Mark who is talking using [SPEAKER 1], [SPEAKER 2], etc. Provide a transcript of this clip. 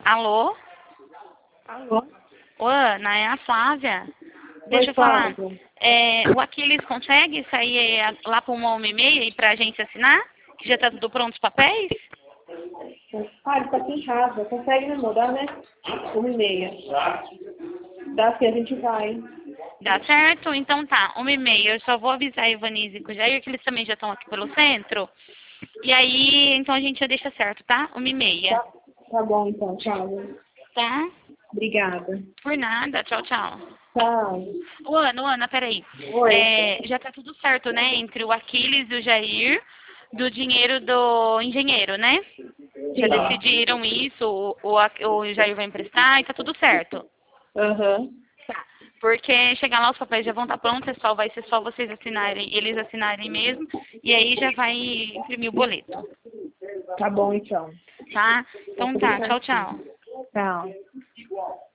[SPEAKER 1] Alô?
[SPEAKER 2] Alô?
[SPEAKER 1] Ô, Ana, é a Flávia. Deixa
[SPEAKER 2] Oi,
[SPEAKER 1] eu falar.
[SPEAKER 2] Flávia.
[SPEAKER 1] O Aquiles consegue sair lá para 1h30 e para a gente assinar? Que já tá tudo pronto os papéis?
[SPEAKER 2] Ele tá aqui em casa. Consegue me mudar, né? 1h30. Dá sim, a gente vai.
[SPEAKER 1] Dá certo? Então tá, 1h30. Eu só vou avisar a Ivanise e o Jair, que eles também já estão aqui pelo centro. E aí, então a gente já deixa certo, tá? 1h30.
[SPEAKER 2] Tá bom, então. Tchau.
[SPEAKER 1] Tá?
[SPEAKER 2] Obrigada.
[SPEAKER 1] Por nada. Tchau, tchau.
[SPEAKER 2] Tchau.
[SPEAKER 1] Ô, Ana, peraí.
[SPEAKER 2] Oi.
[SPEAKER 1] Já tá tudo certo, né? Entre o Aquiles e o Jair, do dinheiro do engenheiro, né? Já
[SPEAKER 2] Sim.
[SPEAKER 1] decidiram isso, o Jair vai emprestar e tá tudo certo.
[SPEAKER 2] Aham.
[SPEAKER 1] Tá. Porque chegar lá os papéis já vão estar prontos, vai ser só vocês assinarem, eles assinarem mesmo, e aí já vai imprimir o boleto.
[SPEAKER 2] Tá bom, então.
[SPEAKER 1] Tá? Então tá, tchau, tchau.
[SPEAKER 2] Tchau.